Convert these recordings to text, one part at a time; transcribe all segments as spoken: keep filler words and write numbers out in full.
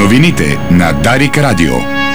Новините на Дарик Радио.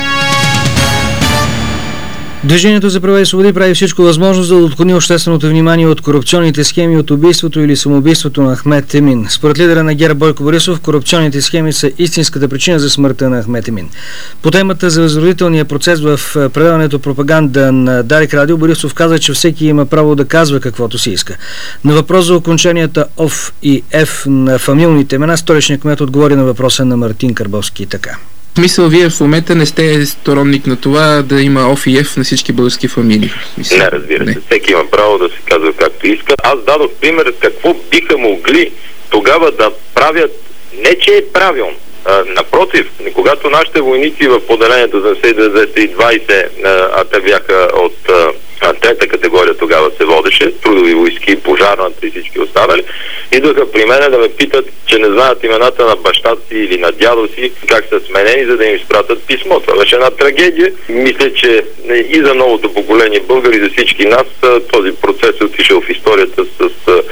Движението за права и свободи прави всичко възможно за да отклони общественото внимание от корупционните схеми, от убийството или самоубийството на Ахмед Емин. Според лидера на ГЕРБ Бойко Борисов, корупционните схеми са истинската причина за смъртта на Ахмед Емин. По темата за възродителния процес в предаването пропаганда на Дарик Радио, Борисов каза, че всеки има право да казва каквото си иска. На въпрос за окончанията ОВ и Ф на фамилните имена, столичният кмет отговори на въпроса на Мартин Карбовски така. В смисъл, вие в момента не сте сторонник на това да има О Ф и Ф на всички български фамилии? Мисъл, не, разбира се. Не. Всеки има право да се казва както иска. Аз дадох пример какво биха могли тогава да правят. Не, че е правилно. А, напротив, когато нашите войници в поделението за двеста и двадесет, а те бяха от а, трета категория, тогава се водеше, трудови войски, пожарната и всички останали, идваха при мен да ме питат, че не знаят имената на бащата си или на дядо си, как са сменени, за да им изпратят писмо. Това беше една трагедия. Мисля, че и за новото поколение българи, за всички нас, този процес е отишъл в историята с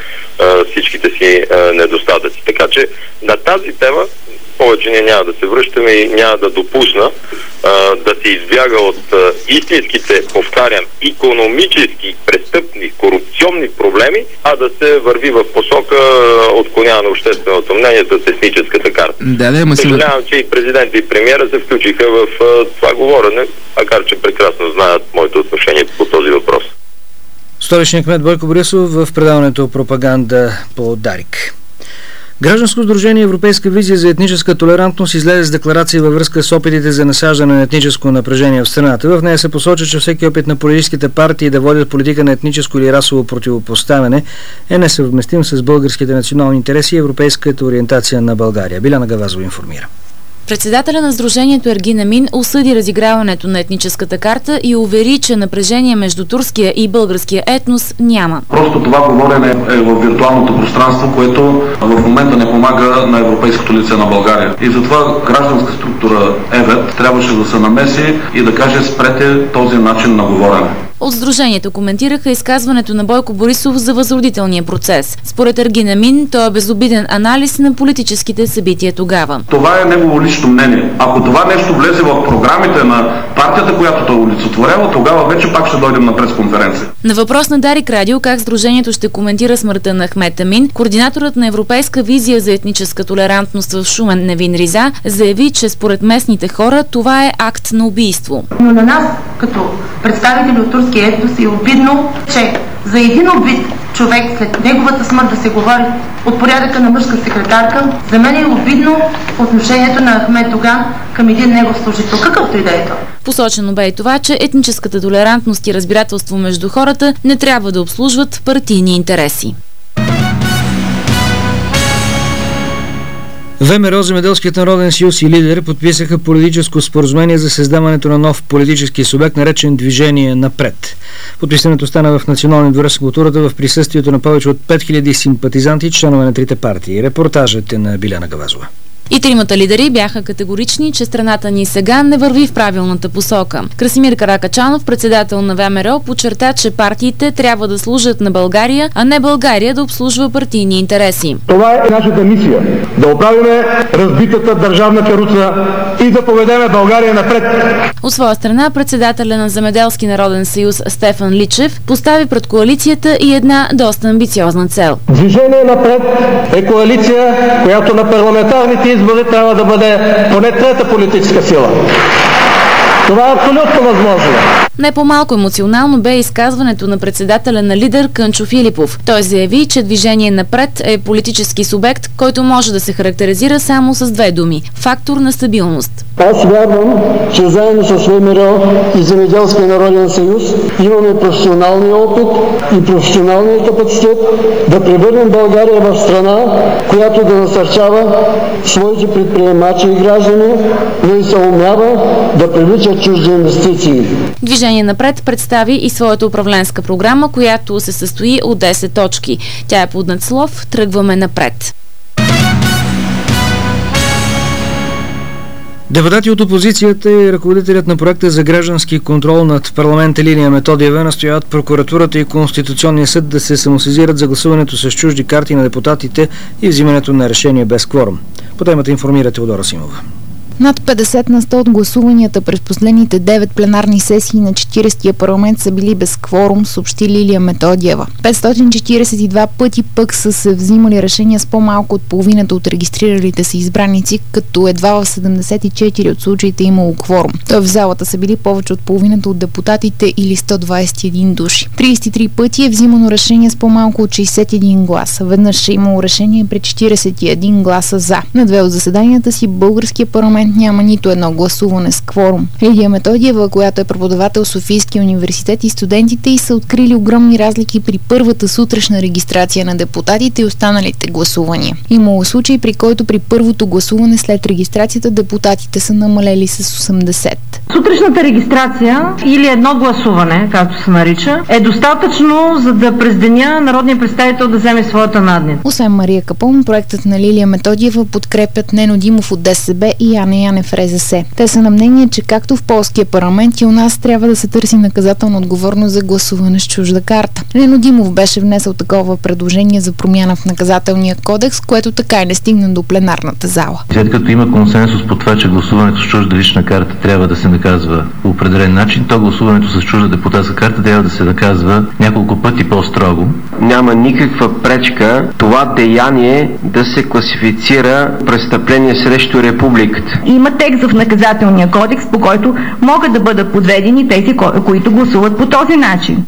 а, всичките си а, недостатъци. Така че на тази тема повече ние няма да се връщаме и няма да допусна а, да се избяга от а, истинските, повтарям, икономически, престъпни, корупционни проблеми, а да се върви в посока отклоняване на общественото мнение с етническата карта. Да, да, ма Съжалявам, че и президент и премиера се включиха в а, това говорене, макар че прекрасно знаят моето отношение по този въпрос. Столичният кмет Бойко Борисов в предаването пропаганда по Дарик. Гражданско сдружение Европейска визия за етническа толерантност излезе с декларация във връзка с опитите за насаждане на етническо напрежение в страната. В нея се посочва, че всеки опит на политическите партии да водят политика на етническо или расово противопоставяне е несъвместим с българските национални интереси и европейската ориентация на България. Биляна Гавазова информира. Председателя на сдружението Ергин Емин осъди разиграването на етническата карта и увери, че напрежение между турския и българския етнос няма. Просто това говорене е в виртуалното пространство, което в момента не помага на европейското лице на България. И затова гражданска структура ЕВЕТ трябваше да се намеси и да каже: спрете този начин на говорене. От сдружението коментираха изказването на Бойко Борисов за възродителния процес. Според Ергин Емин, той е безобиден анализ на политическите събития тогава. Това е негово лично мнение. Ако това нещо влезе в програмите на партията, която той олицетворява, тогава вече пак ще дойдем на пресконференция. На въпрос на Дарик Радио как сдружението ще коментира смъртта на Ахмед Емин, координаторът на Европейска визия за етническа толерантност в Шумен Невин Риза заяви, че според местните хора това е акт на убийство. Но на нас, като представители от турския етнос, е обидно, че за един убит човек след неговата смърт да се говори от порядъка на мъжка секретарка, за мен е обидно отношението на Ахмед Доган към един негов служител, какъвто и да е то. Посочено бе и това, че етническата толерантност и разбирателство между хората не трябва да обслужват партийни интереси. ВМРО, Земеделският народен съюз и Лидер подписаха политическо споразумение за създаването на нов политически субект, наречен Движение напред. Подписането стана в Националния дворец на културата в присъствието на повече от пет хиляди симпатизанти и членове на трите партии. Репортажът е на Биляна Гавазова. И тримата лидери бяха категорични, че страната ни сега не върви в правилната посока. Красимир Каракачанов, председател на ВМРО, подчерта, че партиите трябва да служат на България, а не България да обслужва партийни интереси. Това е нашата мисия – да оправиме разбитата държавна каруца и да поведеме България напред. От своя страна, председателя на Земеделски народен съюз Стефан Личев постави пред коалицията и една доста амбициозна цел. Движение напред е коалиция, която на парламентарните избори трябва да бъде поне трета политическа сила. Това е абсолютно възможно. Не по-малко емоционално бе изказването на председателя на Лидер Кънчо Филипов. Той заяви, че Движение напред е политически субект, който може да се характеризира само с две думи – фактор на стабилност. Аз вярвам, че заедно с ВМРО и Земеделския народен съюз имаме професионалния опит и професионалния капацитет да превърнем България в страна, която да насърчава своите предприемачи и граждани, но и се умява да привлича чужди инвестиции. Движение напред представи и своята управленска програма, която се състои от десет точки. Тя е под надслов "Тръгваме напред". Депутати от опозицията и ръководителят на проекта за граждански контрол над парламента Лилия Методиева настояват прокуратурата и Конституционния съд да се самосезират за гласуването с чужди карти на депутатите и взимането на решение без кворум. По темата информира Теодора Симова. Над петдесет на сто от гласуванията през последните девет пленарни сесии на четиридесетия парламент са били без кворум, съобщи Лилия Методиева. петстотин четиридесет и два пъти пък са се взимали решения с по-малко от половината от регистриралите се избраници, като едва в седемдесет и четири от случаите имало кворум. Той в залата са били повече от половината от депутатите или сто двадесет и един души. тридесет и три пъти е взимано решение с по-малко от шейсет и един гласа. Веднъж е имало решение при четиридесет и един гласа за. На две от заседанията си българския парламент няма нито едно гласуване с кворум. Лидия Методиева, която е преподавател в Софийския университет, и студентите й са открили огромни разлики при първата сутрешна регистрация на депутатите и останалите гласувания. Имало случай, при който при първото гласуване след регистрацията депутатите са намалели с осемдесет. Сутрешната регистрация или едно гласуване, както се нарича, е достатъчно, за да през деня народният представител да вземе своята надница. Освен Мария Капон, проектът на Лилия Методиева подкрепят Нено Димов от ДСБ и Яне Янев в РЗС. Те са на мнение, че както в полския парламент и у нас трябва да се търси наказателна отговорност за гласуване с чужда карта. Нено Димов беше внесъл такова предложение за промяна в наказателния кодекс, което така и не стигна до пленарната зала. След като има консенсус по това, че гласуването с чужда лична карта трябва да се наказва по определен начин, то гласуването с чужда депутатска карта трябва да се наказва няколко пъти по-строго. Няма никаква пречка това деяние да се класифицира престъпление срещу републиката. Има текст в наказателния кодекс, по който могат да бъдат подведени тези, които гласуват по този начин.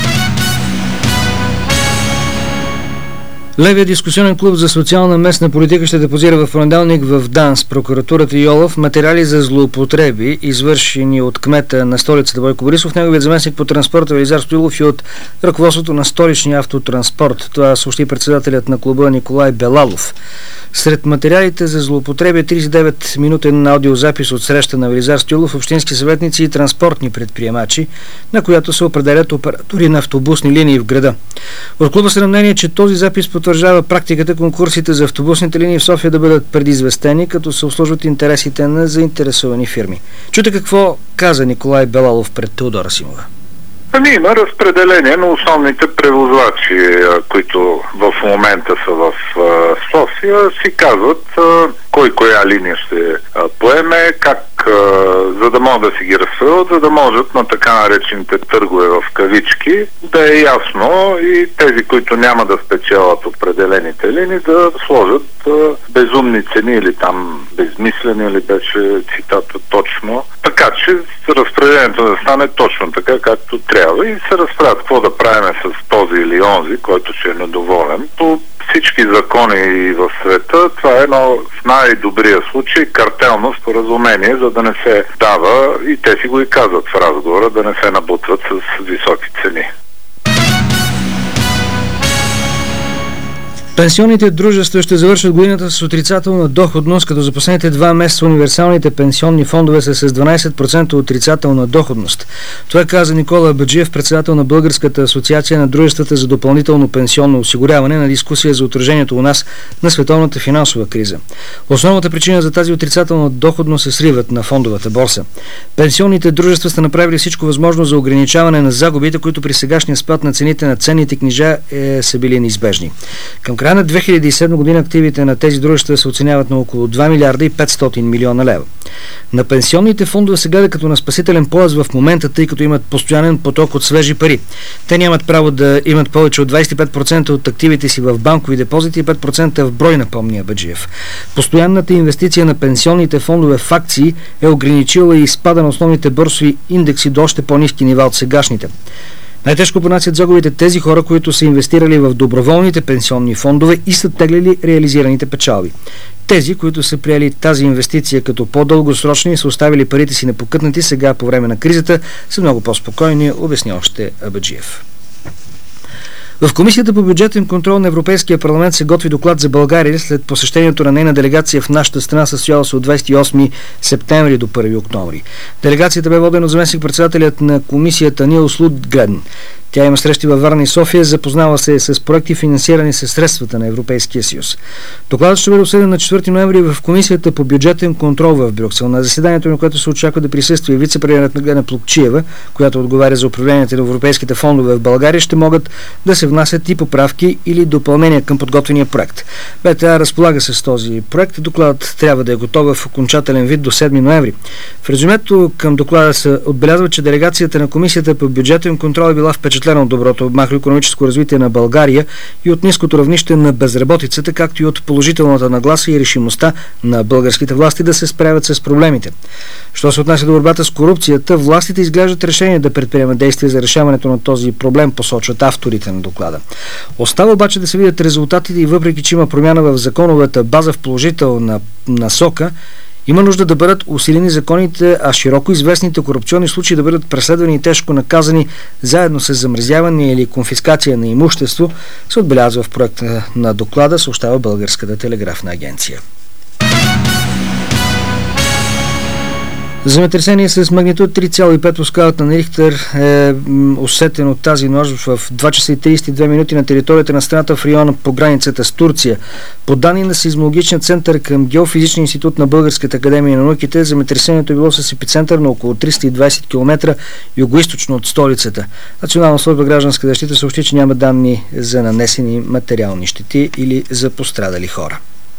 Левия дискусионен клуб за социална местна политика ще депозира в понеделник в ДАНС, прокуратурата и ОЛАФ материали за злоупотреби, извършени от кмета на столицата Бойко Борисов, неговият заместник по транспорта Велизар Стоилов и от ръководството на столичния автотранспорт. Това съобщи председателят на клуба Николай Белалов. Сред материалите за злоупотреби е тридесет и девет минутен аудиозапис от среща на Велизар Стоилов, общински съветници и транспортни предприемачи, на която се определят оператори на автобусни линии в града. От клуба са на мнение, че този запис потвърждава практиката конкурсите за автобусните линии в София да бъдат предизвестени, като се обслужват интересите на заинтересовани фирми. Чуйте какво каза Николай Белалов пред Теодора Симова. Ами има разпределение на основните превозвачи, които в момента са в София, си казват кой коя линия ще поеме, как, за да могат да си ги разсъдят, за да можат на така наречените търгове в кавички да е ясно и тези, които няма да спечелят определените линии, да сложат безумни цени или там безмислени, или беше цитата точно. Така че разпределението да стане точно така, както трябва и се разправят какво да правим с този или онзи, който ще е недоволен. По всички закони в света това е едно в най-добрия случай картелно споразумение, за да не се дава, и те си го и казват в разговора, да не се набутват с високи цени. Пенсионните дружества ще завършат годината с отрицателна доходност, като за последните два месеца универсалните пенсионни фондове са с дванадесет процента отрицателна доходност. Това каза Никола Баджиев, председател на Българската асоциация на дружествата за допълнително пенсионно осигуряване, на дискусия за отражението у нас на световната финансова криза. Основната причина за тази отрицателна доходност е сривът на фондовата борса. Пенсионните дружества са направили всичко възможно за ограничаване на загубите, които при сегашния спад на цените на ценните книжа е, са били неизбежни. Към края на две хиляди и седма година активите на тези дружества се оценяват на около два милиарда и петстотин милиона лева. На пенсионните фондове се гледа като на спасителен пояс в момента, тъй като имат постоянен поток от свежи пари. Те нямат право да имат повече от двадесет и пет процента от активите си в банкови депозити и пет процента в брой, напомня Баджиев. Постоянната инвестиция на пенсионните фондове в акции е ограничила и спада на основните борсови индекси до още по-ниски нива от сегашните. Най-тежко понасят загубите тези хора, които са инвестирали в доброволните пенсионни фондове и са теглили реализираните печалби. Тези, които са приели тази инвестиция като по-дългосрочни и са оставили парите си непокътнати сега по време на кризата, са много по-спокойни, обясни още Абаджиев. В Комисията по бюджетен контрол на Европейския парламент се готви доклад за България след посещението на нейна делегация в нашата страна, състояла се от двадесет и осми септември до първи октомври. Делегацията бе водена от заместник-председателят на комисията Нилс Лудгрен. Тя има срещи във Варна и София, запознава се с проекти, финансирани със средствата на Европейския съюз. Докладът ще бъде обсъден на четвърти ноември в Комисията по бюджетен контрол в Брюксел. На заседанието, на което се очаква да присъства и вице-премиерът Меглена Плугчиева, която отговаря за управлението на европейските фондове в България, ще могат да се внасят и поправки или допълнения към подготвения проект. БТА разполага с този проект. Докладът трябва да е готов в окончателен вид до седми ноември. В резюмето към доклада се отбелязва, че делегацията на Комисията по бюджетен контрол е била впечатлена от доброто макроекономическо развитие на България и от ниското равнище на безработицата, както и от положителната нагласа и решимостта на българските власти да се справят с проблемите. Що се отнася до борбата с корупцията, властите изглеждат решение да предприемат действия за решаването на този проблем, посочват авторите на доклада. Остава обаче да се видят резултатите и въпреки, че има промяна в законовата база в положителна насока, има нужда да бъдат усилени законите, а широко известните корупционни случаи да бъдат преследвани и тежко наказани заедно с замразяване или конфискация на имущество, се отбелязва в проекта на доклада, съобщава Българската телеграфна агенция. Земетресение с магнитуд три цяло и пет по скалата на Рихтер е усетен от тази нощ в два часа и тридесет и две минути на територията на страната в района по границата с Турция. По данни на Сеизмологичния център към Геофизичния институт на Българската академия на науките, земетресението е било с епицентър на около триста и двадесет километра югоизточно от столицата. Национална служба гражданска защита съобщи, че няма данни за нанесени материални щети или за пострадали хора.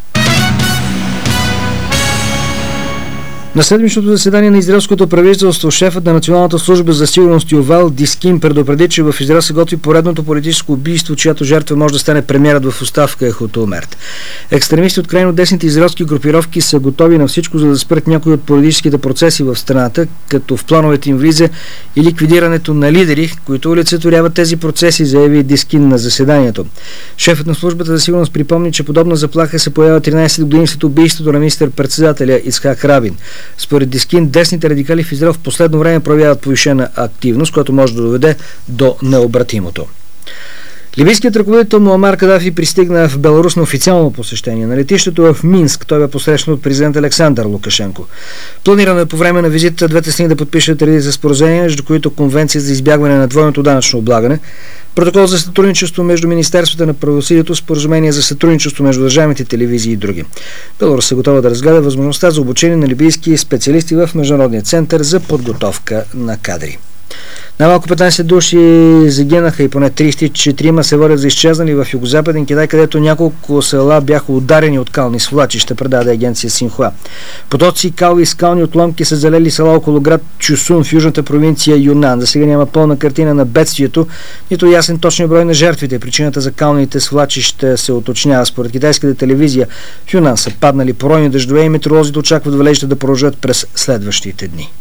На седмичното заседание на израелското правителство шефът на Националната служба за сигурност Ювал Дискин предупреди, че в Израел се готви поредното политическо убийство, чиято жертва може да стане премиерът в оставка Ехуд Олмерт. Екстремисти от крайно десните израелски групировки са готови на всичко, за да спрат някои от политическите процеси в страната, като в плановете им влиза и ликвидирането на лидери, които олицетворяват тези процеси, заяви Дискин на заседанието. Шефът на службата за сигурност припомни, че подобна заплаха се появява тринадесет години след убийството на министър-председателя Ицхак Рабин. Според Дискин, десните радикали в Израел в последно време проявяват повишена активност, която може да доведе до необратимото. Либийският ръководител Муамар Кадафи пристигна в Беларус на официално посещение. На летището в Минск той бе посрещнат от президент Александър Лукашенко. Планирано е по време на визита двете страни да подпишат редица споразумения, между които конвенция за избягване на двойното данъчно облагане, протокол за сътрудничество между Министерството на правосъдието, споразумение за сътрудничество между държавните телевизии и други. Беларус е готова да разгледа възможността за обучение на либийски специалисти в Международния център за подготовка на кадри. Най-малко петнадесет души загинаха и поне тридесет и четири се водят за изчезнали в югозападен Китай, където няколко села бяха ударени от кални свлачища, предаде агенция Синхуа. Потоци, калви и скални отломки са залели села около град Чусун в южната провинция Юнан. За сега няма пълна картина на бедствието, нито ясен точния брой на жертвите. Причината за калните свлачища се уточнява. Според китайската телевизия в Юнан са паднали поройни дъждове и метеоролозите очакват валежите да продължат през следващите дни.